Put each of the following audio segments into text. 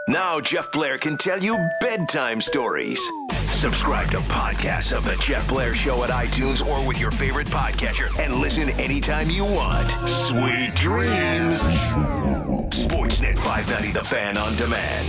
Now Jeff Blair can tell you bedtime stories. Subscribe to podcasts of The Jeff Blair Show at iTunes or with your favorite podcatcher and listen anytime you want. Sweet dreams. Sportsnet 590 The Fan on demand.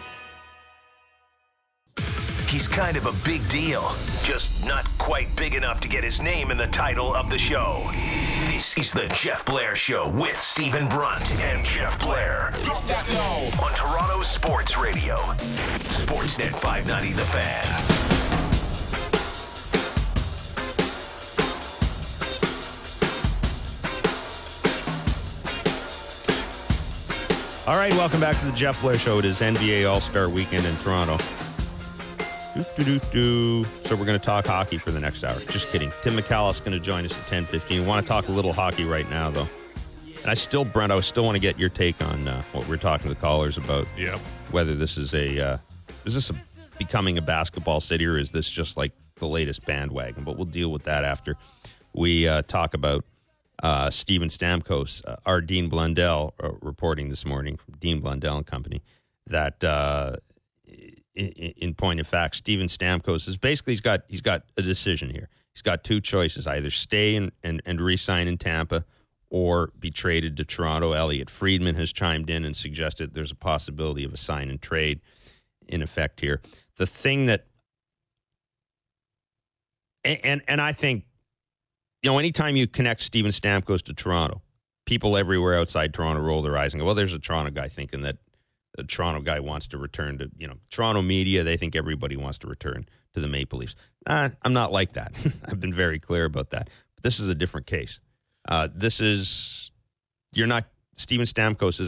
He's kind of a big deal, just not quite big enough to get his name in the title of the show. This is The Jeff Blair Show with Stephen Brunt and Jeff Blair. Drop that low. On Toronto Sports Radio. Sportsnet 590 The Fan. All right, welcome back to The Jeff Blair Show. It is NBA All-Star Weekend in Toronto. So we're going to talk hockey for the next hour. Just kidding. Tim McCallum is going to join us at 10:15. We want to talk a little hockey right now, though. And I still want to get your take on what we're talking to the callers about. Yeah. Whether this is becoming a basketball city, or is this just like the latest bandwagon? But we'll deal with that after we talk about Steven Stamkos. Our Dean Blundell reporting this morning from Dean Blundell and Company that. In point of fact, Steven Stamkos is basically he's got a decision here. He's got two choices: either stay and re-sign in Tampa, or be traded to Toronto. Elliot Friedman has chimed in and suggested there's a possibility of a sign and trade in effect here. The thing that, and I think, anytime you connect Steven Stamkos to Toronto, people everywhere outside Toronto roll their eyes and go, "Well, there's a Toronto guy thinking that." The Toronto guy wants to return to, Toronto media. They think everybody wants to return to the Maple Leafs. I'm not like that. I've been very clear about that. But this is a different case. Steven Stamkos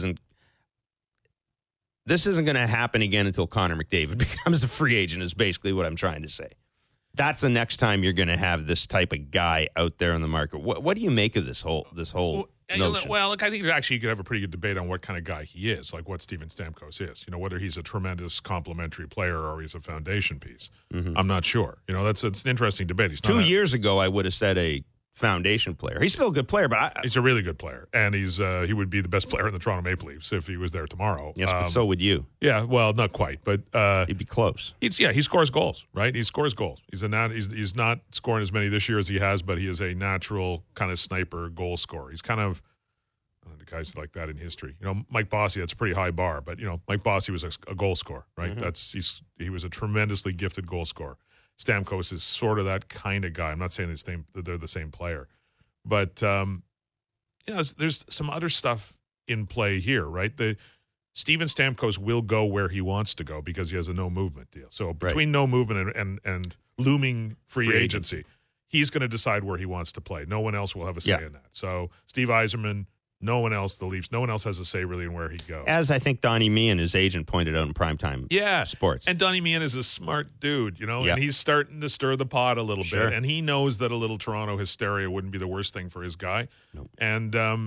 this isn't going to happen again until Connor McDavid becomes a free agent, is basically what I'm trying to say. That's the next time you're going to have this type of guy out there in the market. What do you make of this whole notion? Well, look, I think actually you could have a pretty good debate on what kind of guy he is, like what Steven Stamkos is. Whether he's a tremendous complementary player or he's a foundation piece. Mm-hmm. I'm not sure. It's an interesting debate. He's 2 years ago, I would have said a foundation player. He's still a good player, but he's a really good player, and he would be the best player in the Toronto Maple Leafs if he was there tomorrow. Yes, but so would you. Yeah, well, not quite, but he'd be close. He scores goals, right? He scores goals. He's not scoring as many this year as he has, but he is a natural kind of sniper goal scorer. He's kind of the guys like that in history. Mike Bossy, that's a pretty high bar, but Mike Bossy was a goal scorer, right? Mm-hmm. He was a tremendously gifted goal scorer. Stamkos is sort of that kind of guy. I'm not saying that they're the same player, but there's some other stuff in play here, right? Steven Stamkos will go where he wants to go because he has a no movement deal. So between no movement and looming free agency, he's going to decide where he wants to play. No one else will have a say in that. So Steve Yzerman. No one else, the Leafs, no one else has a say really in where he goes. As I think Donnie Meehan, his agent, pointed out in primetime sports. And Donnie Meehan is a smart dude, and he's starting to stir the pot a little bit. And he knows that a little Toronto hysteria wouldn't be the worst thing for his guy. Nope. And,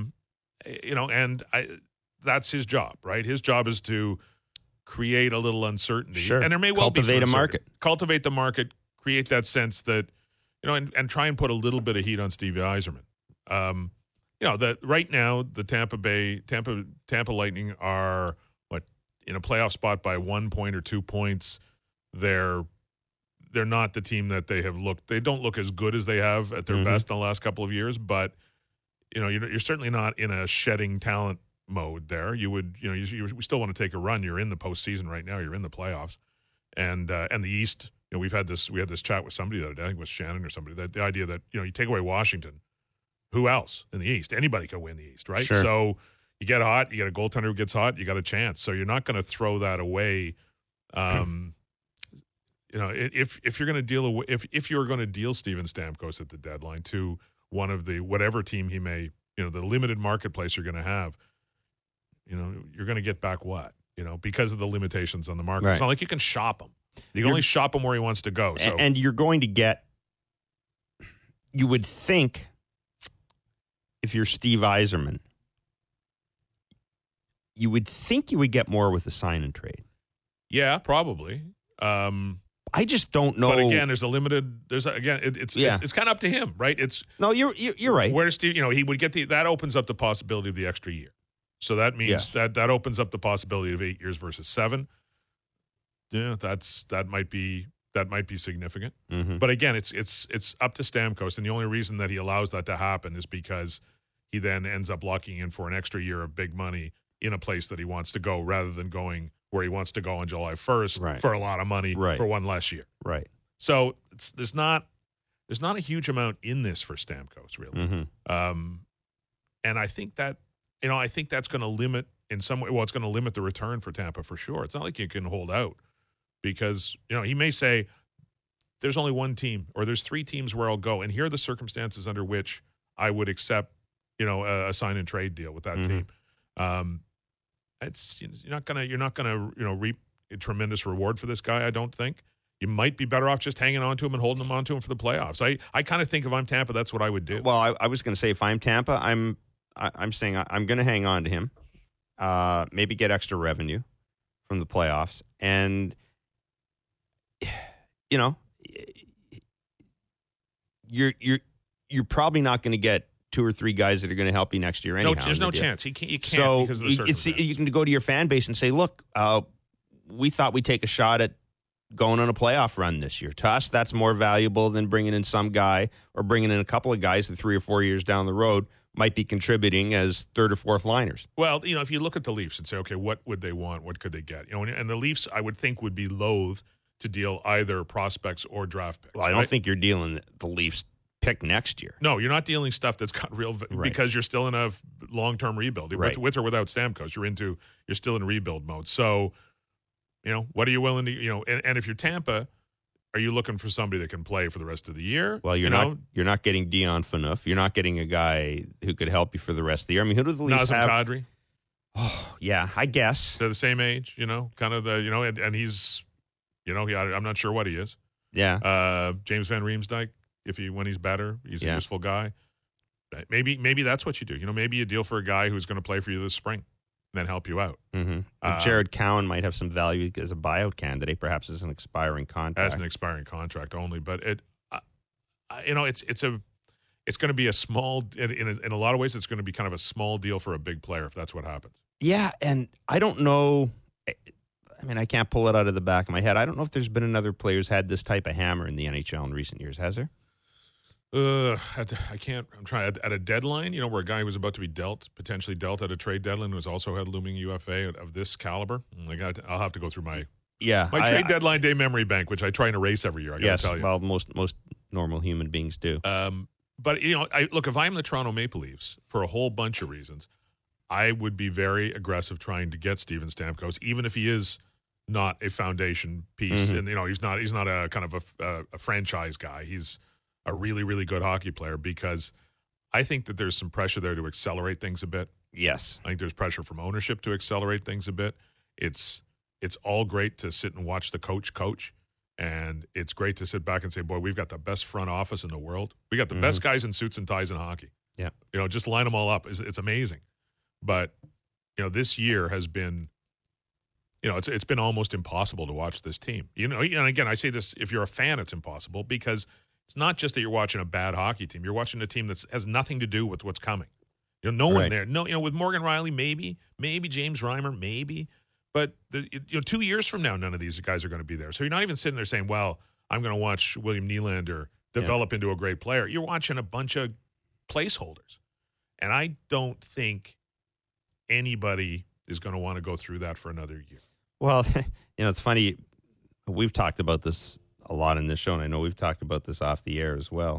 that's his job, right? His job is to create a little uncertainty. Sure. And there may well be some a market. Cultivate the market, create that sense that, and try and put a little bit of heat on Steve Yzerman. That right now the Tampa Lightning are in a playoff spot by 1 point or 2 points. They're not the team that they have looked. They don't look as good as they have at their best in the last couple of years. But you're certainly not in a shedding talent mode there. You would you still want to take a run. You're in the postseason right now. You're in the playoffs, and the East. We had this chat with somebody the other day. I think it was Shannon or somebody. That the idea that you take away Washington. Who else in the East? Anybody can win the East, right? Sure. So you get hot, you get a goaltender who gets hot, you got a chance. So you're not going to throw that away. If you're going to deal if you're going to deal Steven Stamkos at the deadline to one of the whatever team he may, the limited marketplace you're going to have, you're going to get back what? Because of the limitations on the market. Right. It's not like you can shop him. You can only shop him where he wants to go. So. And you're going to get. You would think. If you're Steve Yzerman, you would think you would get more with the sign and trade. Yeah, probably. I just don't know. But again, it's kind of up to him, right? You're right. Where Steve, he would get that opens up the possibility of the extra year. So that means Yes. that opens up the possibility of 8 years versus 7. Yeah, that might be significant. Mm-hmm. But again, it's up to Stamkos, and the only reason that he allows that to happen is because he then ends up locking in for an extra year of big money in a place that he wants to go, rather than going where he wants to go on July 1st Right. for a lot of money Right. for one less year. Right. So there's not a huge amount in this for Stamkos, really. Mm-hmm. And I think that that's going to limit in some way. Well, it's going to limit the return for Tampa for sure. It's not like you can hold out, because he may say there's only one team, or there's 3 teams where I'll go, and here are the circumstances under which I would accept a sign and trade deal with that team. You're not gonna reap a tremendous reward for this guy. I don't think. You might be better off just hanging on to him and holding on to him for the playoffs. I kind of think if I'm Tampa, that's what I would do. Well, I was going to say, if I'm Tampa, I'm saying I'm going to hang on to him, maybe get extra revenue from the playoffs, and you're probably not going to get 2 or 3 guys that are going to help you next year anyhow. No, there's no chance. You can't so because of the circumstances. you can go to your fan base and say, look, we thought we'd take a shot at going on a playoff run this year. To us, that's more valuable than bringing in some guy, or bringing in a couple of guys that 3 or 4 years down the road might be contributing as 3rd or 4th liners. Well, if you look at the Leafs and say, okay, what would they want? What could they get? And the Leafs, I would think, would be loath to deal either prospects or draft picks. Well, I don't think you're dealing the Leafs pick next year. No, you're not dealing stuff that's got real because you're still in a long-term rebuild. Right. With or without Stamkos, you're still in rebuild mode. So, what are you willing to, and if you're Tampa, are you looking for somebody that can play for the rest of the year? Well, you're not getting Dion Phaneuf. You're not getting a guy who could help you for the rest of the year. I mean, who do the Leafs have? Nazem Kadri. Oh, yeah, I guess. They're the same age, kind of and he's, I'm not sure what he is. Yeah. James Van Riemsdyk, when he's better, he's a useful guy. Maybe that's what you do. Maybe you deal for a guy who's going to play for you this spring, and then help you out. Mm-hmm. Jared Cowan might have some value as a buyout candidate, perhaps as an expiring contract. As an expiring contract only, but it's going to be a small. In a lot of ways, it's going to be kind of a small deal for a big player if that's what happens. Yeah, and I don't know. I mean, I can't pull it out of the back of my head. I don't know if there's been another player who's had this type of hammer in the NHL in recent years. Has there? I can't. I'm trying at a deadline. Where a guy was about to be potentially dealt at a trade deadline, was also had looming UFA of this caliber. I'll have to go through my trade deadline day memory bank, which I try and erase every year. I got to tell you. Well, most normal human beings do. But look, if I'm the Toronto Maple Leafs, for a whole bunch of reasons, I would be very aggressive trying to get Steven Stamkos, even if he is not a foundation piece, and he's not a kind of a franchise guy. He's a really, really good hockey player, because I think that there's some pressure there to accelerate things a bit. Yes. I think there's pressure from ownership to accelerate things a bit. It's all great to sit and watch the coach, and it's great to sit back and say, boy, we've got the best front office in the world. We got the best guys in suits and ties in hockey. Yeah. Just line them all up. It's amazing. But, this year has been, it's been almost impossible to watch this team. And again, I say this, if you're a fan, it's impossible, because it's not just that you're watching a bad hockey team. You're watching a team that has nothing to do with what's coming. No one there. No, with Morgan Rielly, maybe James Reimer, maybe. But 2 years from now, none of these guys are going to be there. So you're not even sitting there saying, well, I'm going to watch William Nylander develop into a great player. You're watching a bunch of placeholders. And I don't think anybody is going to want to go through that for another year. Well, it's funny. We've talked about this a lot in this show, and I know we've talked about this off the air as well.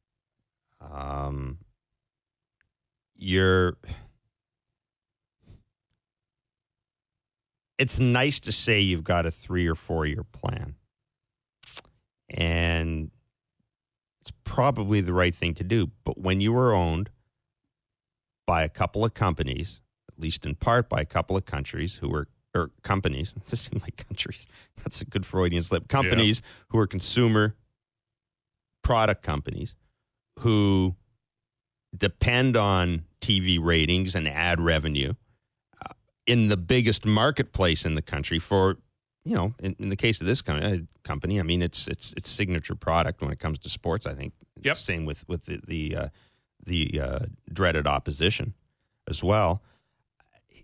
It's nice to say you've got a 3 or 4 year plan, and it's probably the right thing to do. But when you were owned by a couple of companies, at least in part by a couple of countries or companies, it seems like countries. That's a good Freudian slip. Companies who are consumer product companies who depend on TV ratings and ad revenue in the biggest marketplace in the country for, in the case of this company, I mean, it's signature product when it comes to sports, I think. Yep. Same with the dreaded opposition as well.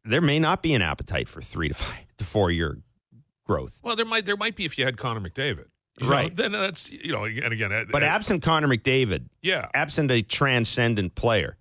there may not be an appetite for 3 to 4 year growth. Well, there might be if you had Connor McDavid. Right. Then that's, and again. But absent Connor McDavid, absent a transcendent player,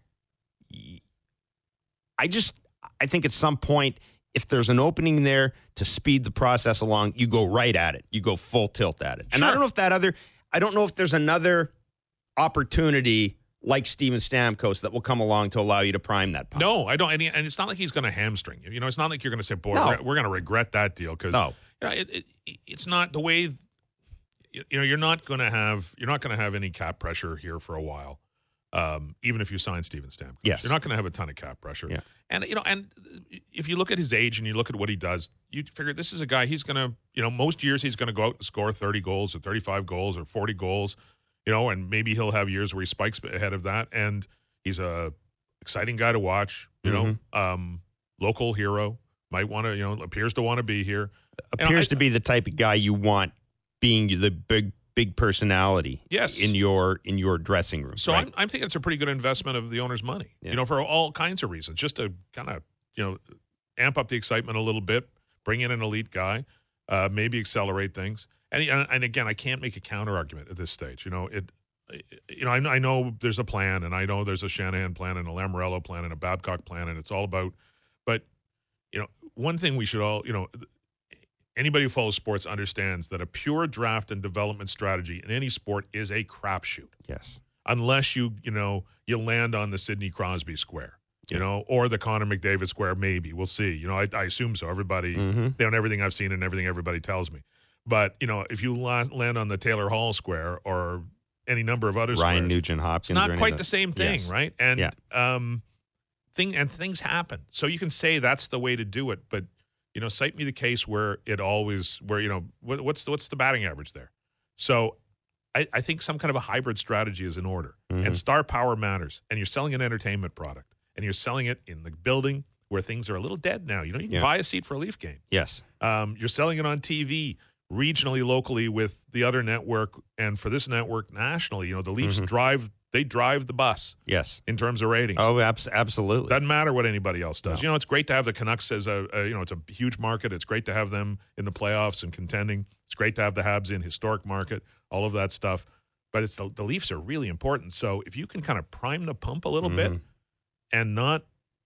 I think at some point, if there's an opening there to speed the process along, you go right at it. You go full tilt at it. And Sure. I don't know if there's another opportunity like Steven Stamkos that will come along to allow you to prime that pump. No, I don't. And it's not like he's going to hamstring you. It's not like you're going to say, boy, No. we're going to regret that deal. Because it's not the way, you're not going to have any cap pressure here for a while. Even if you sign Steven Stamkos. Yes. You're not going to have a ton of cap pressure. Yeah. And, and if you look at his age and you look at what he does, you figure this is a guy, he's going to, most years he's going to go out and score 30 goals or 35 goals or 40 goals, and maybe he'll have years where he spikes ahead of that. And he's a exciting guy to watch, local hero, might want to, appears to want to be here. Appears to be the type of guy you want being the big personality in your dressing room. So right? I'm thinking it's a pretty good investment of the owner's money, for all kinds of reasons, just to kind of, amp up the excitement a little bit, bring in an elite guy, maybe accelerate things. And again, I can't make a counter argument at this stage. I know there's a plan, and I know there's a Shanahan plan and a Lamoriello plan and a Babcock plan, and it's all about, but, one thing we should all, anybody who follows sports understands that a pure draft and development strategy in any sport is a crapshoot. Yes. Unless you land on the Sidney Crosby square, or the Connor McDavid square, maybe. We'll see. I assume so. Everybody, everything I've seen and everything everybody tells me. But, if you land on the Taylor Hall square or any number of other Ryan squares, Nugent-Hopkins, it's not quite the same thing, yes. right? And things happen. So you can say that's the way to do it, but cite me the case where what's the batting average there? So I think some kind of a hybrid strategy is in order. And star power matters. And you're selling an entertainment product. And you're selling it in the building where things are a little dead now. You can buy a seat for a Leaf game. Yes. You're selling it on TV, regionally, locally with the other network. And for this network, nationally, the Leafs drive the bus. Yes. In terms of ratings. Oh, absolutely. Doesn't matter what anybody else does. No. It's great to have the Canucks as it's a huge market. It's great to have them in the playoffs and contending. It's great to have the Habs in historic market, all of that stuff. But it's the Leafs are really important. So if you can kind of prime the pump a little bit and not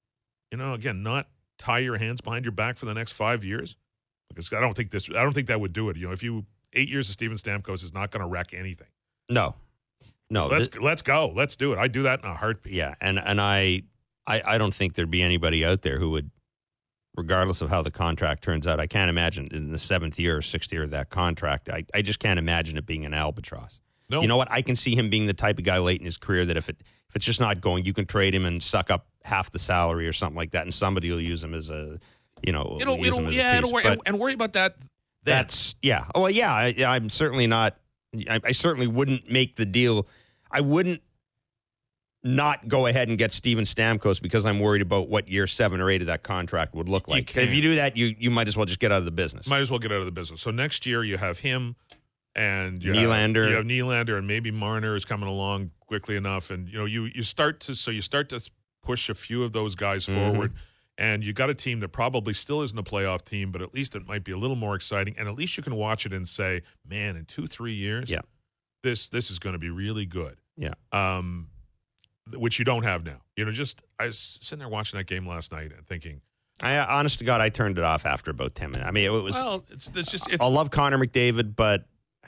tie your hands behind your back for the next 5 years, because I don't think that would do it. If 8 years of Steven Stamkos is not going to wreck anything. No. Let's go. Let's do it. I'd do that in a heartbeat. Yeah, and I don't think there'd be anybody out there who would, regardless of how the contract turns out, I can't imagine in the 7th year or 6th year of that contract, I just can't imagine it being an albatross. No. You know what? I can see him being the type of guy late in his career that if it's just not going, you can trade him and suck up half the salary or something like that, and somebody will use him as a, and worry about that. That's Oh, well, yeah. I'm certainly not. I certainly wouldn't make the deal. I wouldn't not go ahead and get Steven Stamkos because I'm worried about what year 7 or 8 of that contract would look like. If you do that, you might as well just get out of the business. Might as well get out of the business. So next year you have him and you Nylander. have Nylander, and maybe Marner is coming along quickly enough, and you start to push a few of those guys forward. And you got a team that probably still isn't a playoff team, but at least it might be a little more exciting. And at least you can watch it and say, man, in 2-3 years, this is going to be really good. Yeah. Which you don't have now. I was sitting there watching that game last night and thinking, honest to God, I turned it off after about 10 minutes. I mean, it was. Well, it's I love Connor McDavid, but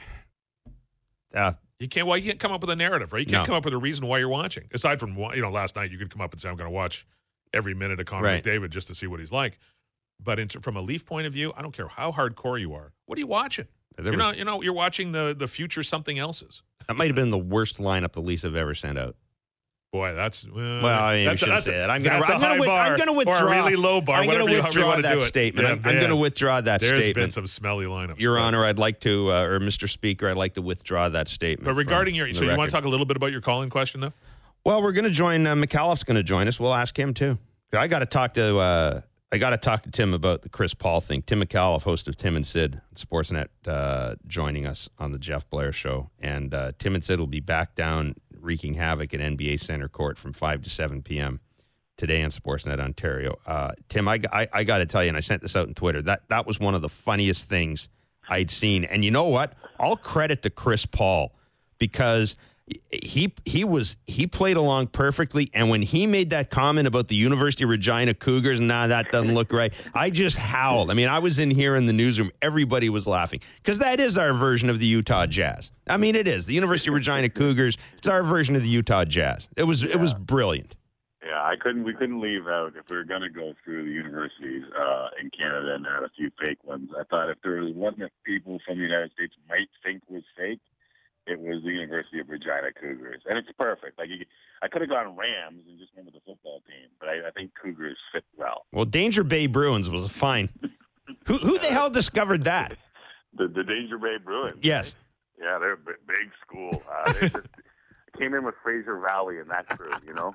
you can't come up with a narrative, right? You can't come up with a reason why you're watching. Aside from last night, you could come up and say, I'm going to watch every minute of Connor McDavid just to see what he's like. But from a Leaf point of view, I don't care how hardcore you are. What are you watching? You're watching the future something else's. That might have been the worst lineup the Leafs have ever sent out. Boy, that's well. I mean, we shouldn't say that. I'm going to withdraw. Or a really low bar. I'm going to withdraw that statement. I'm going to withdraw that statement. There's been some smelly lineups. Your Honor, I'd like to, or Mr. Speaker, I'd like to withdraw that statement. But regarding you want to talk a little bit about your call-in question, though? Well, we're going to join. McAuliffe's going to join us. We'll ask him too. I got to talk to Tim about the Chris Paul thing. Tim McAuliffe, host of Tim and Sid on Sportsnet, joining us on the Jeff Blair Show. And Tim and Sid will be back down wreaking havoc at NBA Center Court from 5 to 7 p.m. today on Sportsnet Ontario. Tim, I got to tell you, and I sent this out on Twitter, that was one of the funniest things I'd seen. And you know what? All credit to Chris Paul, because he played along perfectly, and when he made that comment about the University of Regina Cougars, that doesn't look right, I just howled. I mean, I was in here in the newsroom, everybody was laughing, because that is our version of the Utah Jazz. I mean, it is the University of Regina Cougars. It's our version of the Utah Jazz. It was brilliant. Yeah, we couldn't leave out, if we were going to go through the universities in Canada and had a few fake ones. I thought if there was one that people from the United States might think was fake, it was the University of Regina Cougars. And it's perfect. Like, I could have gone Rams and just went with the football team, but I think Cougars fit well. Well, Danger Bay Bruins was fine. Who the hell discovered that? The Danger Bay Bruins. Yes. Right? Yeah, they're a big school. They just came in with Fraser Valley and that crew, you know?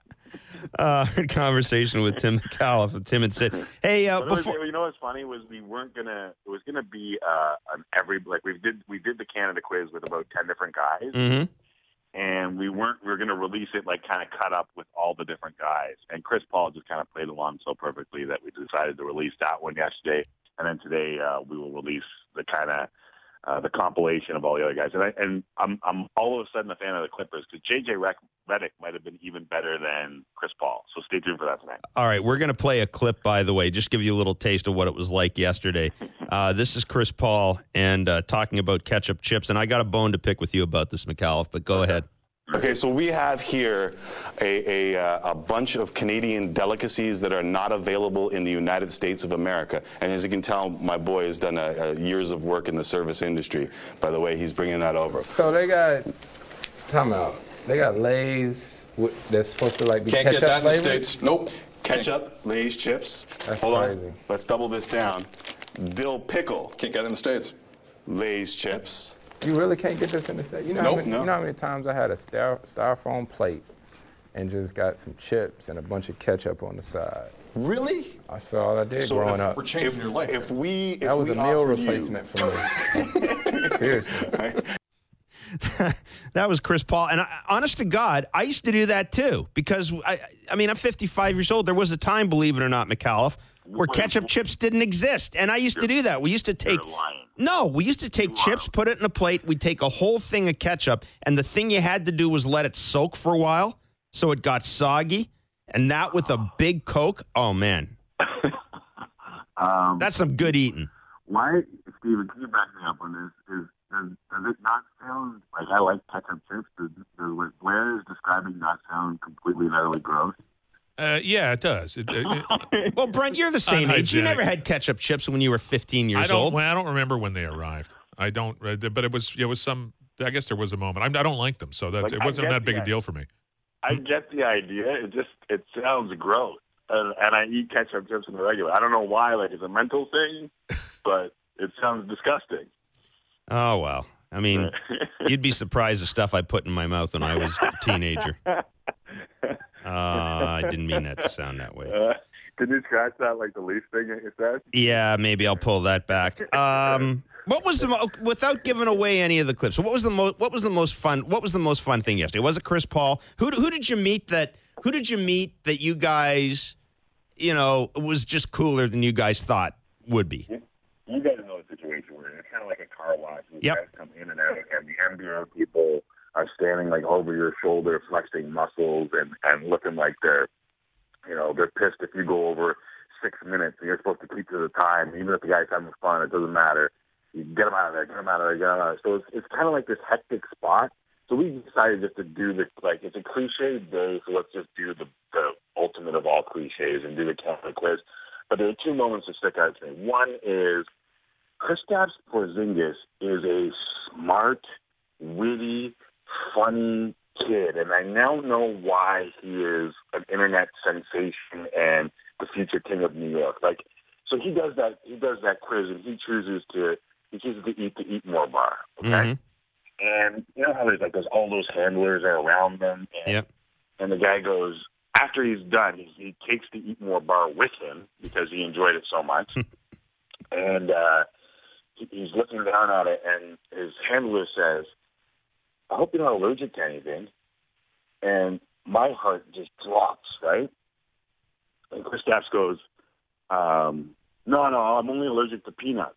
Conversation with Tim McAuliffe of Tim and Sid. Hey, before you know what's funny was we weren't gonna. It was gonna be we did the Canada quiz with about 10 different guys, mm-hmm. and we were gonna release it like kind of cut up with all the different guys. And Chris Paul just kind of played along so perfectly that we decided to release that one yesterday, and then today we will release the kind of. The compilation of all the other guys, and I'm all of a sudden a fan of the Clippers because JJ Redick might have been even better than Chris Paul. So stay tuned for that tonight. All right, we're going to play a clip, by the way, just give you a little taste of what it was like yesterday. This is Chris Paul and talking about ketchup chips, and I got a bone to pick with you about this, McAuliffe, but go ahead. Okay, so we have here a bunch of Canadian delicacies that are not available in the United States of America. And as you can tell, my boy has done years of work in the service industry. By the way, he's bringing that over. So they got, time out, they got Lay's that's supposed to like be Can't ketchup get that in the flavored? States. Nope. Ketchup, Lay's chips. That's Hold crazy. on. Let's double this down. Dill pickle. Can't get it in the States. Lay's chips. You really can't get this in the States? You know, Nope, you know how many times I had a styrofoam plate and just got some chips and a bunch of ketchup on the side? Really? That's all I did So growing up. We're changing your life. That was a meal replacement for me. Seriously. That was Chris Paul. And honest to God, I used to do that too. Because, I mean, I'm 55 years old. There was a time, believe it or not, McAuliffe, where ketchup chips didn't exist. And I used to do that. We used to take chips, put it in a plate. We'd take a whole thing of ketchup. And the thing you had to do was let it soak for a while so it got soggy. And that with a big Coke. Oh, man. That's some good eating. Why, Steven, can you back me up on this? Does it not sound like I like ketchup chips? Does what Blair is describing not sound completely and utterly gross? Yeah, it does. Well, Brent, you're the same age. You Unhygienic. never had ketchup chips when you were 15 years old. I don't remember when they arrived. I don't. But it was some. I guess there was a moment. I don't like them, so that it wasn't that big a deal for me. I get the idea. It sounds gross, and I eat ketchup chips in the regular. I don't know why. Like it's a mental thing, but it sounds disgusting. Oh, well. I mean, you'd be surprised the stuff I put in my mouth when I was a teenager. I didn't mean that to sound that way. Can you scratch that like the least thing you said? Yeah, maybe I'll pull that back. What was without giving away any of the clips? What was the most fun thing yesterday? Was it Chris Paul? Who did you meet that you guys, was just cooler than you guys thought would be? You guys know the situation where it's kind of like a car wash. You Yep. guys come in and out, and the NBA people are standing like over your shoulder, flexing muscles and looking like they're pissed if you go over 6 minutes and you're supposed to keep to the time. Even if the guy's having fun, it doesn't matter. You get him out of there, get him out of there, get him out of there. So it's kind of like this hectic spot. So we decided just to do it's a cliche day, so let's just do the ultimate of all cliches and do the counter quiz. But there are two moments that stick out to me. One is Kristaps Porzingis is a smart, witty, funny kid, and I now know why he is an internet sensation and the future king of New York. So he does that quiz, and he chooses to eat the Eat More bar. Okay, Mm-hmm. and you know how there's all those handlers are around them, and, Yep. and the guy goes after he's done, he takes the Eat More bar with him because he enjoyed it so much, and he's looking down at it, and his handler says, "I hope you're not allergic to anything." And my heart just drops, right? And Kristaps goes, no, I'm only allergic to peanuts.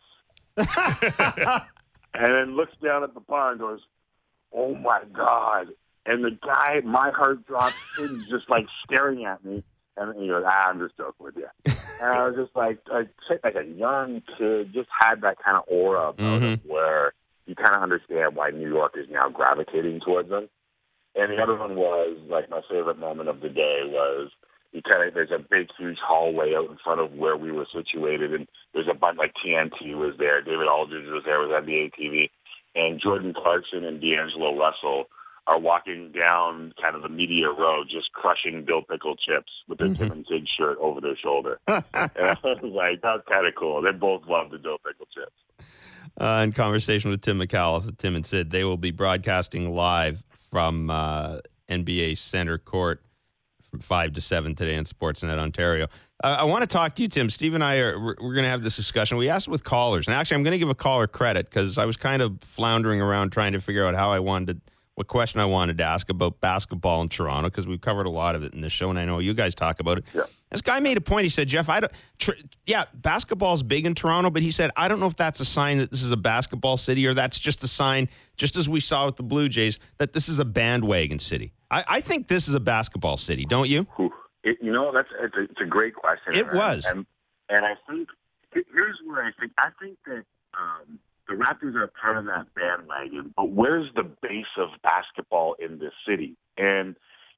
And then looks down at the bar and goes, oh, my God. And the guy, my heart drops, he's just like staring at me. And he goes, I'm just joking with you. And I was just like a young kid, just had that kind of aura about him where you kind of understand why New York is now gravitating towards him. And the other one was, like, my favorite moment of the day was there's a big, huge hallway out in front of where we were situated, and there's a bunch, like TNT was there, David Aldridge was there, was NBA TV, and Jordan Clarkson and D'Angelo Russell are walking down kind of the media row, just crushing Bill Pickle chips with their Tim and Sid shirt over their shoulder. And I was like, that's kind of cool. They both love the Bill Pickle chips. In conversation with Tim McAuliffe of Tim and Sid, they will be broadcasting live from NBA Center Court from 5 to 7 today on Sportsnet Ontario. I want to talk to you, Tim. Steve and I we're going to have this discussion. We asked with callers, and actually I'm going to give a caller credit because I was kind of floundering around trying to figure out what question I wanted to ask about basketball in Toronto, because we've covered a lot of it in this show, and I know you guys talk about it. Yeah. This guy made a point. He said, Jeff, basketball's big in Toronto, but he said, I don't know if that's a sign that this is a basketball city or that's just a sign, just as we saw with the Blue Jays, that this is a bandwagon city. I think this is a basketball city, don't you? It's a great question. It was. And I think, here's where I think that the Raptors are part of that bandwagon, but where's the base of basketball in this city? And,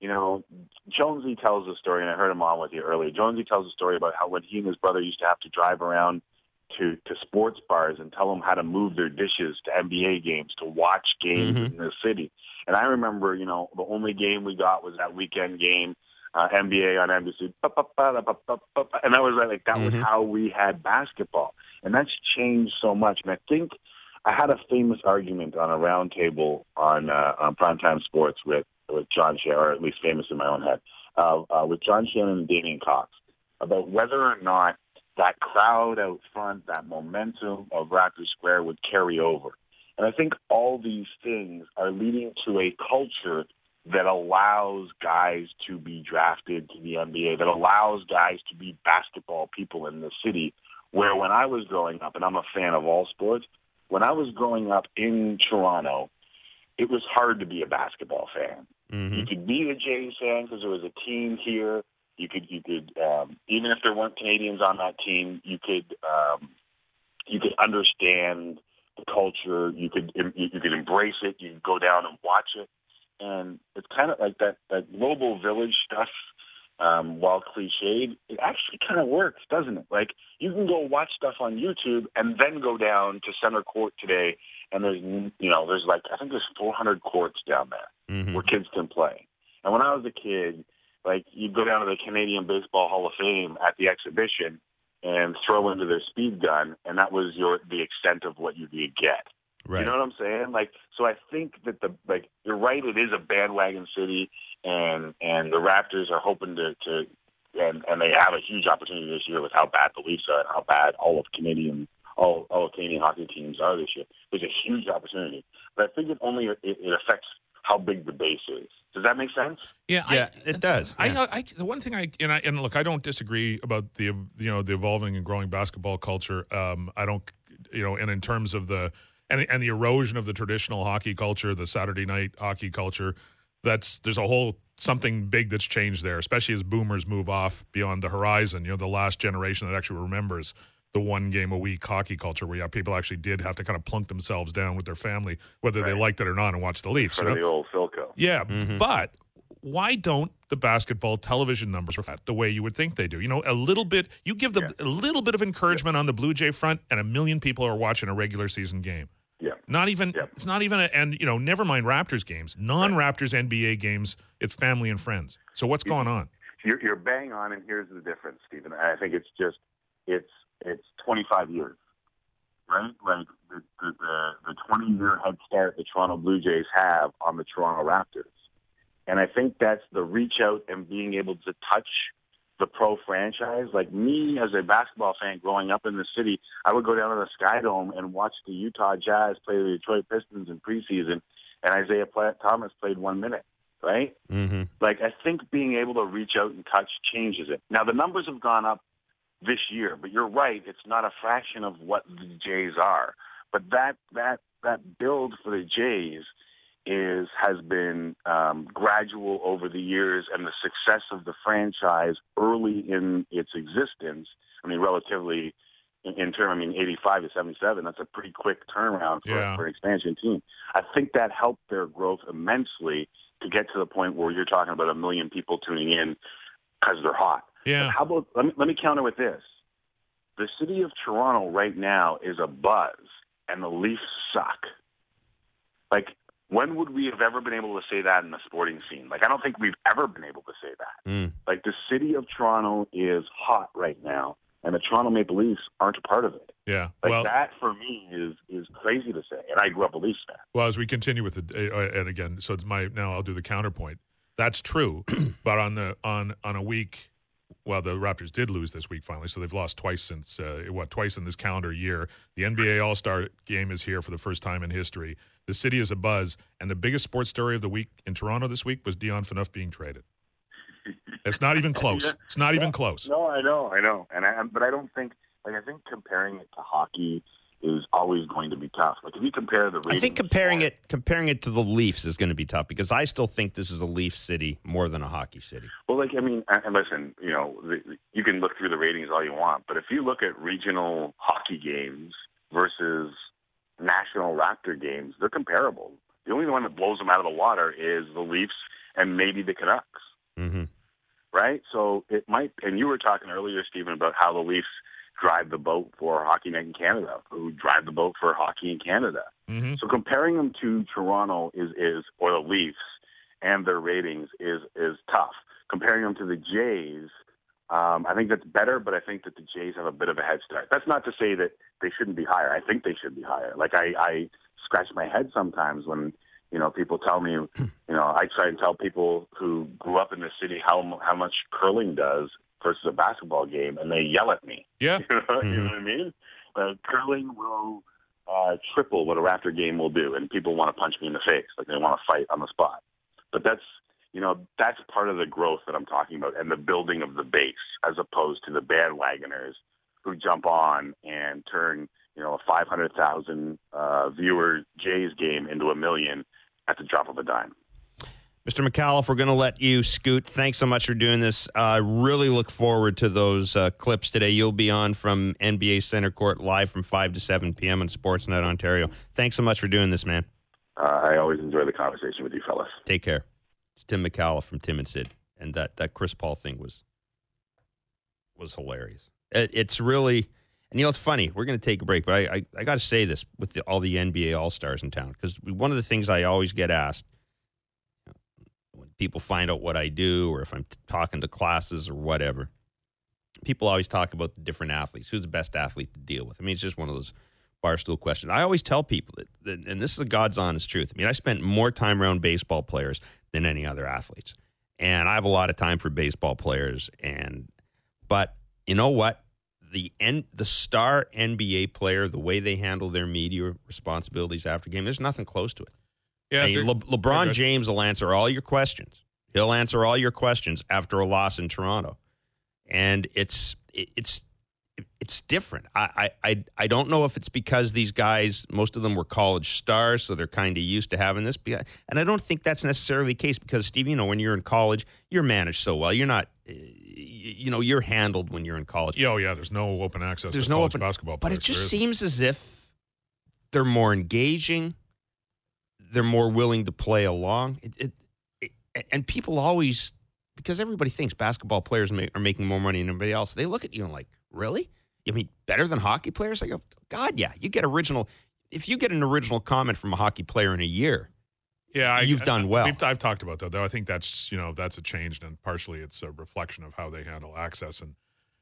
Jonesy tells a story, and I heard him on with you earlier. Jonesy tells a story about how when he and his brother used to have to drive around to sports bars and tell them how to move their dishes to NBA games, to watch games in the city. And I remember, the only game we got was that weekend game, NBA on NBC, and that was was how we had basketball. And that's changed so much. And I think I had a famous argument on a round table on Primetime Sports with John Shannon, or at least famous in my own head, with John Shannon and Damian Cox, about whether or not that crowd out front, that momentum of Raptors Square would carry over. And I think all these things are leading to a culture that allows guys to be drafted to the NBA, that allows guys to be basketball people in the city, where when I was growing up, and I'm a fan of all sports, when I was growing up in Toronto, it was hard to be a basketball fan. You could be a Jays fan because there was a team here. You could even if there weren't Canadians on that team, you could understand the culture. You could embrace it. You could go down and watch it. And it's kind of like that global village stuff, while cliched, it actually kind of works, doesn't it? Like, you can go watch stuff on YouTube and then go down to Center Court today, and there's 400 courts down there where kids can play. And when I was a kid, you'd go down to the Canadian Baseball Hall of Fame at the exhibition and throw into their speed gun, and that was the extent of what you could get. Right. You know what I'm saying? So I think that you're right. It is a bandwagon city, and the Raptors are hoping to and they have a huge opportunity this year with how bad the Leafs are and how bad all of Canadian hockey teams are this year. There's a huge opportunity, but I think it affects how big the base is. Does that make sense? Yeah, it does. Yeah. The one thing and look, I don't disagree about the evolving and growing basketball culture. I don't, and in terms of the the erosion of the traditional hockey culture, the Saturday night hockey culture, there's a whole something big that's changed there, especially as boomers move off beyond the horizon. The last generation that actually remembers the one game a week hockey culture where people actually did have to kind of plunk themselves down with their family, whether they liked it or not, and watch the Leafs. The old Philco. Yeah, but why don't the basketball television numbers reflect the way you would think they do? A little bit. You give them a little bit of encouragement on the Blue Jay front, and 1 million people are watching a regular season game. Yeah. Not even. Yeah. It's not even. Never mind Raptors games. Non-Raptors NBA games. It's family and friends. So what's going on? You're bang on, and here's the difference, Stephen. I think it's 25 years, right? Like the 20-year head start the Toronto Blue Jays have on the Toronto Raptors. And I think that's the reach out and being able to touch the pro franchise. Like me as a basketball fan growing up in the city, I would go down to the Sky Dome and watch the Utah Jazz play the Detroit Pistons in preseason, and Isaiah Thomas played 1 minute. right? Mm-hmm. Like, I think being able to reach out and touch changes it. Now, the numbers have gone up this year, but you're right, it's not a fraction of what the Jays are. But that build for the Jays has been gradual over the years, and the success of the franchise early in its existence, I mean, relatively in term, I mean, 85 to 77, that's a pretty quick turnaround for an expansion team. I think that helped their growth immensely to get to the point where you're talking about 1 million people tuning in because they're hot. Yeah. But how about, let me counter with this. The city of Toronto right now is a buzz, and the Leafs suck. Like, when would we have ever been able to say that in the sporting scene? Like, I don't think we've ever been able to say that. Like, the city of Toronto is hot right now, and the Toronto Maple Leafs aren't a part of it. Yeah. Like, well, that for me is crazy to say, and I grew up a Leafs fan. Well, as we continue with and again, so it's now I'll do the counterpoint. That's true, but on a week, well, the Raptors did lose this week finally, so they've lost twice since twice in this calendar year. The NBA All-Star Game is here for the first time in history. The city is abuzz, and the biggest sports story of the week in Toronto this week was Dion Phaneuf being traded. It's not even close. It's not even close. No, I know, but I don't think. Like, I think comparing it to hockey is always going to be tough. Like, if you compare the ratings, I think comparing it to the Leafs is going to be tough because I still think this is a Leaf city more than a hockey city. Well, like, I mean, and listen, you know, you can look through the ratings all you want, but if you look at regional hockey games versus national Raptor games, they're comparable. The only one that blows them out of the water is the Leafs and maybe the Canucks. Mm-hmm. Right? So it might, and you were talking earlier, Stephen, about how the Leafs drive the boat for Hockey Night in Canada, who drive the boat for hockey in Canada. Mm-hmm. So comparing them to Toronto or the Leafs and their ratings is tough. Comparing them to the Jays, I think that's better, but I think that the Jays have a bit of a head start. That's not to say that they shouldn't be higher. I think they should be higher. Like, I scratch my head sometimes when, you know, people tell me, you know, I try and tell people who grew up in the city how much curling does versus a basketball game, and they yell at me. Yeah. You know what I mean? Curling will triple what a Raptor game will do, and people want to punch me in the face. Like, they want to fight on the spot. But that's part of the growth that I'm talking about and the building of the base, as opposed to the bandwagoners who jump on and turn, you know, a 500,000 viewer Jays game into 1 million at the drop of a dime. Mr. McAuliffe, we're going to let you scoot. Thanks so much for doing this. I really look forward to those clips today. You'll be on from NBA Center Court live from 5 to 7 p.m. on Sportsnet Ontario. Thanks so much for doing this, man. I always enjoy the conversation with you fellas. Take care. It's Tim McAuliffe from Tim and Sid. And that Chris Paul thing was hilarious. It's really, and you know, it's funny. We're going to take a break, but I got to say this with all the NBA All-Stars in town, because one of the things I always get asked, when people find out what I do or if I'm talking to classes or whatever, people always talk about the different athletes. Who's the best athlete to deal with? I mean, it's just one of those barstool questions. I always tell people that, and this is the God's honest truth. I mean, I spent more time around baseball players than any other athletes. And I have a lot of time for baseball players. But you know what? The star NBA player, the way they handle their media responsibilities after game, there's nothing close to it. Yeah, I mean, LeBron James will answer all your questions. He'll answer all your questions after a loss in Toronto, and it's different. I don't know if it's because these guys, most of them were college stars, so they're kind of used to having this. And I don't think that's necessarily the case because, Steve, you know, when you're in college, you're managed so well. You're not, you know, you're handled when you're in college. Oh, yeah, there's no open access to college basketball players. But it just seems as if they're more engaging. They're more willing to play along. And people always, because everybody thinks basketball players are making more money than everybody else, they look at you and like, really? You mean better than hockey players? I go, God, yeah. You get if you get an original comment from a hockey player in a year, you've done well. I've talked about that, though. I think that's a change, and partially it's a reflection of how they handle access and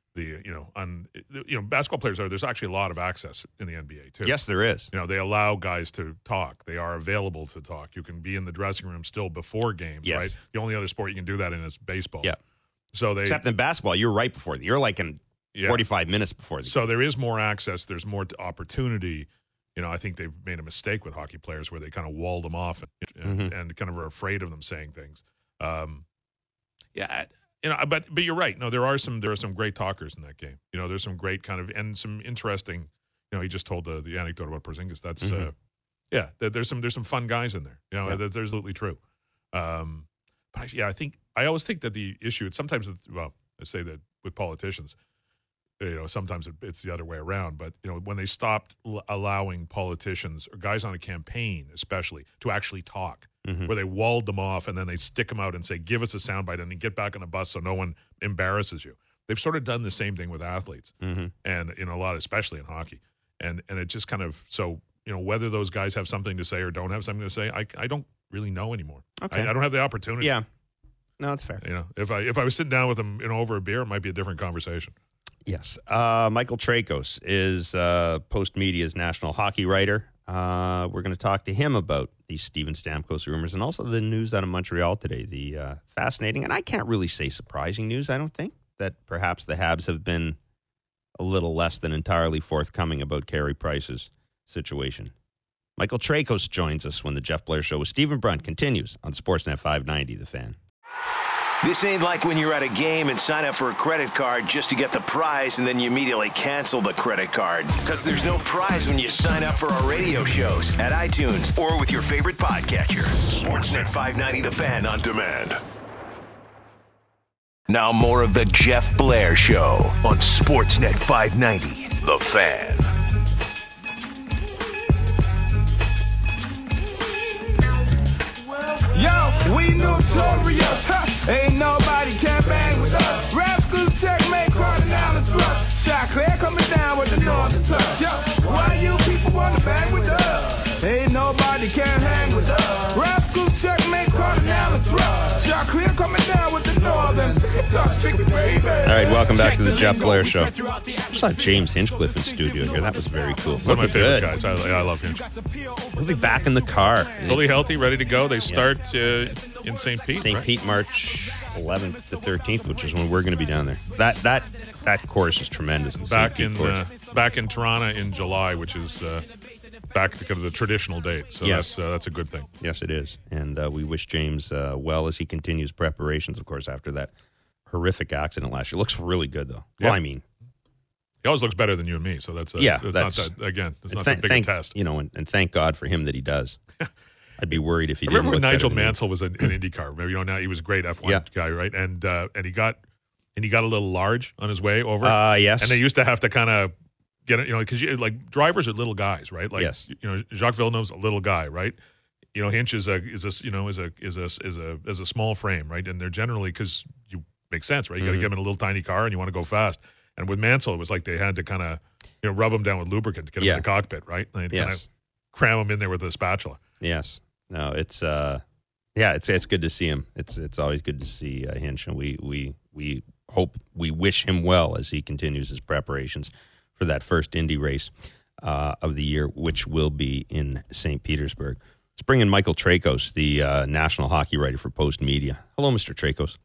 basketball players there's actually a lot of access in the NBA too. Yes, there is. You know, they allow guys to talk. They are available to talk. You can be in the dressing room still before games, yes. Right? The only other sport you can do that in is baseball. Yeah. So except in basketball, you're right before. You're like in 45 minutes before. So there is more access. There's more opportunity. I think they've made a mistake with hockey players where they kind of walled them off and kind of are afraid of them saying things. But you're right. No, there are some great talkers in that game. There's some great and some interesting. He just told the anecdote about Porzingis. That's there's some fun guys in there. That's absolutely true. But I always think that the issue. Sometimes I say that with politicians. Sometimes it's the other way around. But when they stopped allowing politicians or guys on a campaign, especially, to actually talk, where they walled them off and then they stick them out and say, "Give us a soundbite," and then get back on the bus so no one embarrasses you. They've sort of done the same thing with athletes, and a lot, especially in hockey. And it just kind of whether those guys have something to say or don't have something to say, I don't really know anymore. Okay. I don't have the opportunity. Yeah, no, that's fair. If I was sitting down with them over a beer, it might be a different conversation. Yes. Michael Trakos is Post Media's national hockey writer. We're going to talk to him about these Steven Stamkos rumors and also the news out of Montreal today. The fascinating, and I can't really say surprising news, I don't think, that perhaps the Habs have been a little less than entirely forthcoming about Carey Price's situation. Michael Trakos joins us when the Jeff Blair Show with Stephen Brunt continues on Sportsnet 590, The Fan. This ain't like when you're at a game and sign up for a credit card just to get the prize and then you immediately cancel the credit card. Because there's no prize when you sign up for our radio shows at iTunes or with your favorite podcatcher. Sportsnet 590 The Fan on demand. Now more of the Jeff Blair Show on Sportsnet 590 The Fan. Yo, we notorious, ain't nobody can bang with us. Rascals checkmate, crawling down the thrust. Shot clear coming down with the northern touch. Yo, why you people wanna bang with us? Ain't nobody can hang with us. Rascals checkmate, crawling down the thrust. Shot clear coming down with the northern touch. Baby. All right, welcome back to the Jeff Blair Show. I saw James Hinchcliffe in studio here. That was very cool. One of my favorite guys. I love him. He'll be back in the car. Fully healthy, ready to go. They start in St. Pete. St. Right? Pete, March 11th to 13th, which is when we're going to be down there. That course is tremendous. Back in Toronto in July, which is back to kind of the traditional date. So yes. That's a good thing. Yes, it is. And we wish James well as he continues preparations, of course, after that horrific accident last year. Looks really good, though. Yeah. Well, I mean, he always looks better than you and me, so that's not that big a test. And thank God for him that he does. I'd be worried if he didn't. Remember when look Nigel better than Mansell was an IndyCar? Maybe now he was a great F1 guy, right? And he got a little large on his way over. Yes. And they used to have to kind of get it, because like drivers are little guys, right? Like yes. Jacques Villeneuve's a little guy, right? Hinch is a small frame, right? And they're generally, because you make sense, right? You got to get him in a little tiny car and you want to go fast. And with Mansell, it was like they had to kind of rub him down with lubricant to get him in the cockpit, right? And they kind of cram him in there with a spatula. Yes. No, it's it's good to see him. It's always good to see Hinch, and we wish him well as he continues his preparations for that first Indy race of the year, which will be in St. Petersburg. Let's bring in Michael Trakos, the national hockey writer for Post Media. Hello, Mr. Trakos.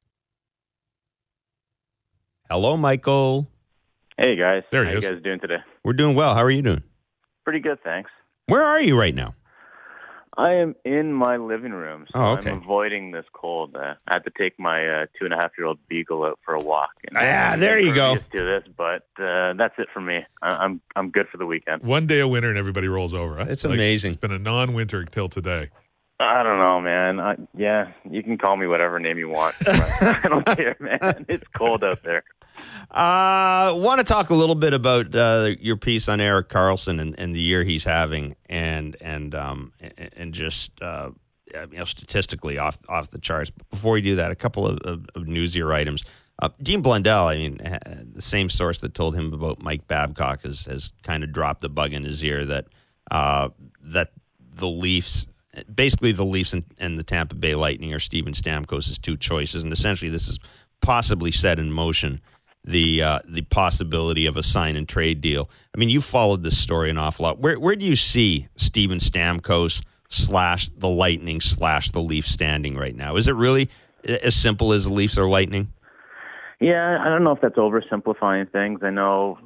Hello, Michael. Hey, guys. There he is. How you guys doing today? We're doing well. How are you doing? Pretty good, thanks. Where are you right now? I am in my living room, so okay. I'm avoiding this cold. I had to take my 2.5-year-old beagle out for a walk. There you go. To this, but that's it for me. I'm good for the weekend. One day of winter and everybody rolls over. Huh? It's amazing. It's been a non-winter till today. I don't know, man. You can call me whatever name you want. I don't care, man. It's cold out there. Want to talk a little bit about your piece on Erik Karlsson and the year he's having, and just statistically off the charts. But before we do that, a couple of newsier items. Dean Blundell, the same source that told him about Mike Babcock has kind of dropped the bug in his ear that the Leafs. Basically, the Leafs and the Tampa Bay Lightning are Steven Stamkos' two choices, and essentially this is possibly set in motion the possibility of a sign and trade deal. You followed this story an awful lot. Where do you see Steven Stamkos / the Lightning / the Leafs standing right now? Is it really as simple as the Leafs or Lightning? Yeah, I don't know if that's oversimplifying things. I know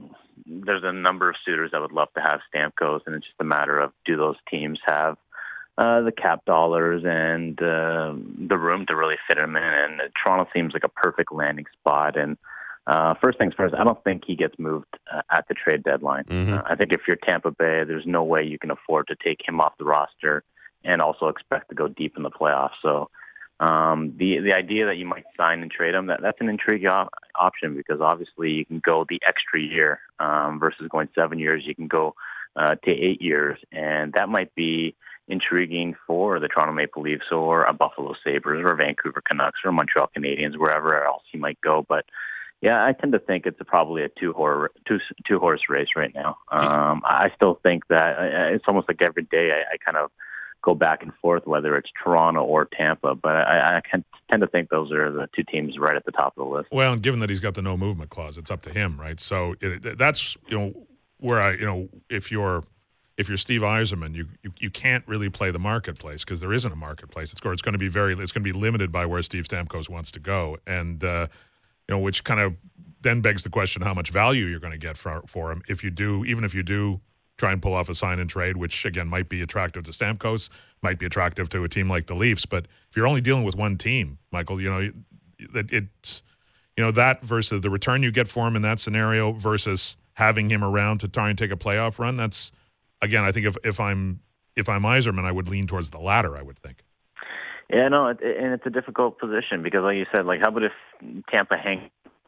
there's a number of suitors that would love to have Stamkos, and it's just a matter of, do those teams have the cap dollars and the room to really fit him in? And Toronto seems like a perfect landing spot. And first things first, I don't think he gets moved at the trade deadline. I think if you're Tampa Bay, there's no way you can afford to take him off the roster and also expect to go deep in the playoffs. So the idea that you might sign and trade him, that's an intriguing option, because obviously you can go the extra year versus going 7 years. You can go to 8 years, and that might be intriguing for the Toronto Maple Leafs or a Buffalo Sabres or Vancouver Canucks or Montreal Canadiens, wherever else he might go. But yeah, I tend to think it's probably a two-horse race right now. I still think that it's almost like every day I kind of go back and forth whether it's Toronto or Tampa, but I tend to think those are the two teams right at the top of the list. Well, and given that he's got the no movement clause, it's up to him, right? So that's where if you're Steve Yzerman, you can't really play the marketplace, because there isn't a marketplace. It's going to be limited by where Steve Stamkos wants to go, and which kind of then begs the question how much value you're going to get for him even if you do try and pull off a sign and trade, which again might be attractive to Stamkos, might be attractive to a team like the Leafs. But if you're only dealing with one team, Michael, that versus the return you get for him in that scenario versus having him around to try and take a playoff run. That's, again, I think if I'm Yzerman, I would lean towards the latter, I would think. Yeah, no, and it's a difficult position because, like you said, how about if Tampa hang?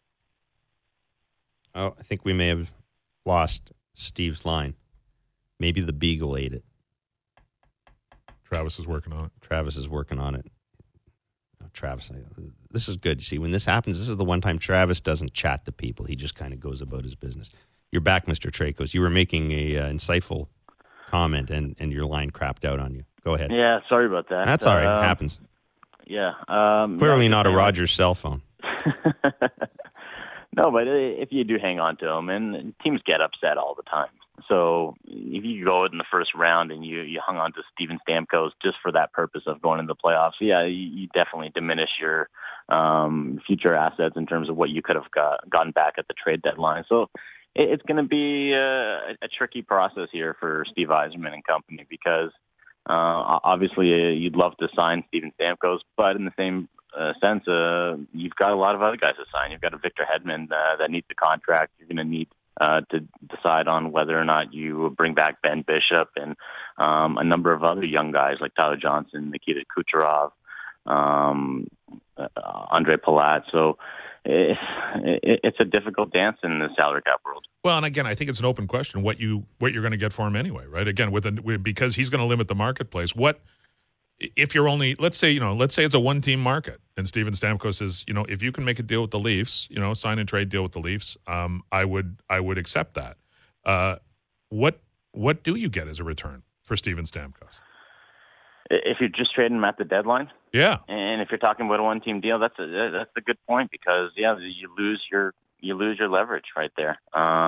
Oh, I think we may have lost Steve's line. Maybe the Beagle ate it. Travis is working on it. Oh, Travis, this is good. You see, when this happens, this is the one time Travis doesn't chat to people. He just kind of goes about his business. You're back, Mr. Tracos. You were making a insightful comment, and your line crapped out on you. Go ahead. Yeah, sorry about that. That's all right. It happens. Yeah. Clearly not a Rogers cell phone. No, but if you do hang on to him, and teams get upset all the time. So if you go in the first round and you hung on to Steven Stamkos just for that purpose of going into the playoffs, yeah, you definitely diminish your future assets in terms of what you could have gotten back at the trade deadline. So it's going to be a tricky process here for Steve Yzerman and company, because obviously you'd love to sign Steven Stamkos, but in the same sense, you've got a lot of other guys to sign. You've got a Victor Hedman that needs the contract. You're going to need to decide on whether or not you bring back Ben Bishop and a number of other young guys like Tyler Johnson, Nikita Kucherov, Andre Palat. So it's a difficult dance in the salary cap world. Well, and again, I think it's an open question what you're going to get for him anyway, right? Again, because he's going to limit the marketplace. What if you're only, let's say it's a one-team market, and Steven Stamkos says, if you can make a deal with the Leafs, sign and trade deal with the Leafs, I would accept that. What do you get as a return for Steven Stamkos? If you're just trading him at the deadline, yeah, and if you're talking about a one-team deal, that's a good point, because you lose your leverage right there.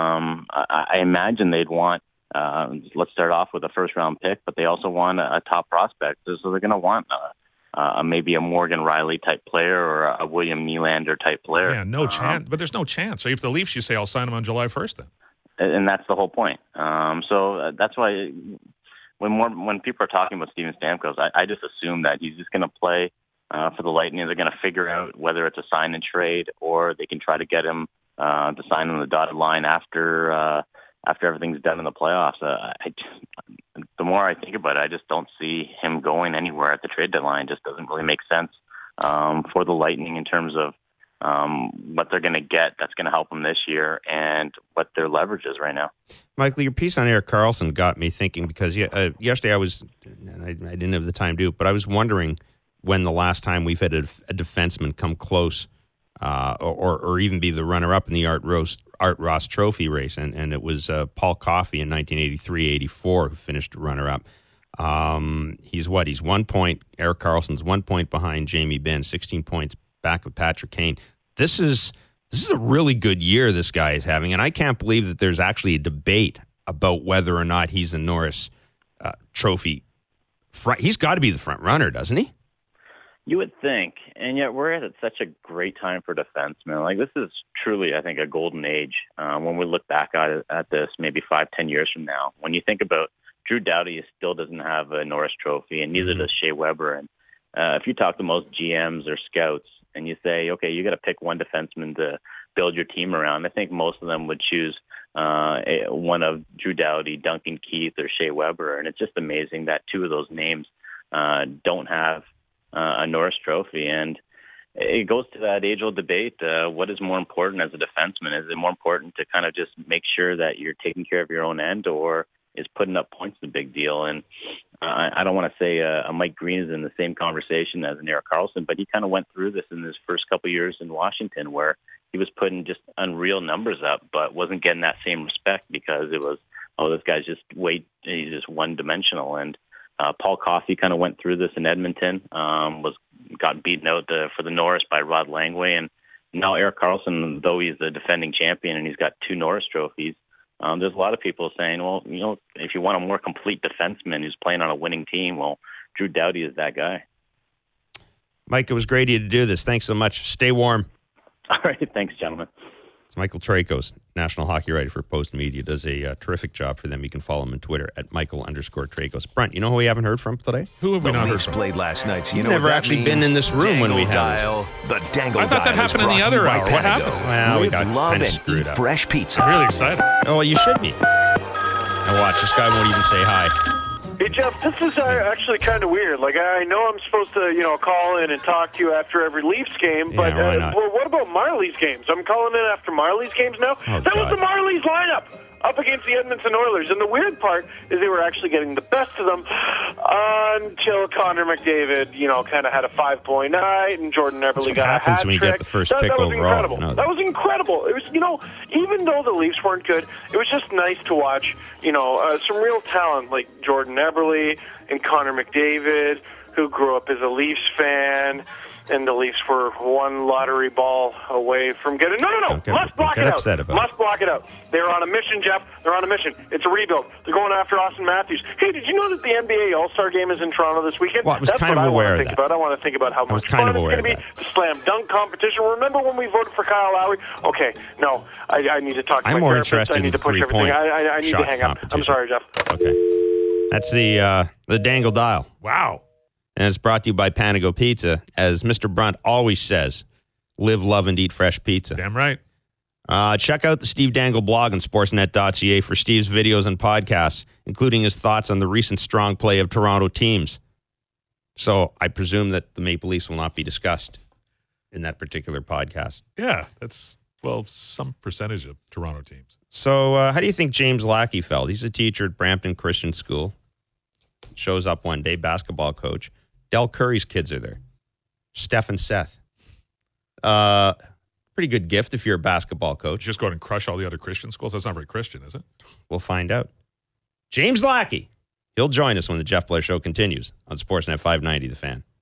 I imagine they'd want. Let's start off with a first-round pick, but they also want a top prospect. So they're going to want maybe a Morgan Riley type player or a William Nylander type player. Yeah, no chance. But there's no chance. So if the Leafs, you say, I'll sign him on July 1st then. And that's the whole point. So that's why when people are talking about Steven Stamkos, I just assume that he's just going to play for the Lightning. They're going to figure out whether it's a sign and trade, or they can try to get him to sign on the dotted line after everything's done in the playoffs. The more I think about it, I just don't see him going anywhere at the trade deadline. It just doesn't really make sense for the Lightning in terms of what they're going to get that's going to help them this year and what their leverage is right now. Michael, your piece on Erik Karlsson got me thinking, because yesterday I didn't have the time to do it, but I was wondering when the last time we've had a defenseman come close or even be the runner-up in the Art Ross Trophy race, and it was Paul Coffey in 1983-84 who finished runner-up. He's 1 point. Erik Karlsson's 1 point behind Jamie Benn, 16 points back of Patrick Kane. This is a really good year this guy is having, and I can't believe that there's actually a debate about whether or not he's a Norris Trophy. He's got to be the front runner, doesn't he? You would think, and yet we're at such a great time for defensemen. Like, this is truly, I think, a golden age when we look back at this maybe 5-10 years from now. When you think about Drew Doughty still doesn't have a Norris Trophy, and neither does Shea Weber. And if you talk to most GMs or scouts and you say, okay, you got to pick one defenseman to build your team around, I think most of them would choose one of Drew Doughty, Duncan Keith, or Shea Weber. And it's just amazing that two of those names don't have a Norris Trophy. And it goes to that age-old debate. What is more important as a defenseman? Is it more important to kind of just make sure that you're taking care of your own end, or is putting up points a big deal? And I don't want to say Mike Green is in the same conversation as an Erik Karlsson, but he kind of went through this in his first couple of years in Washington, where he was putting just unreal numbers up, but wasn't getting that same respect because it was, this guy's he's just one-dimensional. And Paul Coffey kind of went through this in Edmonton, got beaten out for the Norris by Rod Langway. And now Erik Karlsson, though he's the defending champion and he's got 2 Norris trophies, there's a lot of people saying, well, if you want a more complete defenseman who's playing on a winning team, well, Drew Doughty is that guy. Mike, it was great of you to do this. Thanks so much. Stay warm. All right. Thanks, gentlemen. It's Michael Trakos, national hockey writer for Post Media. Does a terrific job for them. You can follow him on Twitter at Michael_Trakos. Brent, you know who we haven't heard from today? Who have we not heard from? Played last night, so you You've know never what that actually means. been in this room when we Dangle have Dial. The Dangle I thought that Dial is happened in the brought to other you by hour. What Panago. happened? Well, we Live, got love, kind of and screwed eat up. fresh pizza. I'm really excited. Oh, well, you should be. Now watch, this guy won't even say hi. Hey, Jeff, this is actually kind of weird. Like, I know I'm supposed to, call in and talk to you after every Leafs game, but why not? well, what about Marley's games? I'm calling in after Marley's games now. Oh, that God. was the Marley's lineup up against the Edmonton Oilers. And the weird part is they were actually getting the best of them until Connor McDavid, kind of had a 5-point night, and Jordan Eberle got a hat happens when you get trick. the first that pick was overall. incredible. No. That was incredible. It was, even though the Leafs weren't good, it was just nice to watch, some real talent like Jordan Eberle and Connor McDavid, who grew up as a Leafs fan, and the Leafs were one lottery ball away from getting... No. Must block it out. Must block it out. They're on a mission, Jeff. They're on a mission. It's a rebuild. They're going after Austin Matthews. Hey, did you know that the NBA All-Star Game is in Toronto this weekend? Well, I was That's kind what of I want aware to of think that. about. I want to think about how I was much kind fun of it's aware going to be. of The slam dunk competition. Remember when we voted for Kyle Lowry? Okay, no. I need to talk to I'm my more therapist. interested I need in to push three-point everything. I need to shot hang up. I'm competition. sorry, Jeff. Okay. That's the Dangle Dial. Wow. And it's brought to you by Panago Pizza. As Mr. Brunt always says, live, love, and eat fresh pizza. Damn right. Check out the Steve Dangle blog on sportsnet.ca for Steve's videos and podcasts, including his thoughts on the recent strong play of Toronto teams. So I presume that the Maple Leafs will not be discussed in that particular podcast. Yeah, that's, some percentage of Toronto teams. So how do you think James Lackey felt? He's a teacher at Brampton Christian School. Shows up one day, basketball coach. Del Curry's kids are there. Steph and Seth. Pretty good gift if you're a basketball coach. Just go out and crush all the other Christian schools? That's not very Christian, is it? We'll find out. James Lackey. He'll join us when the Jeff Blair Show continues on Sportsnet 590, The Fan.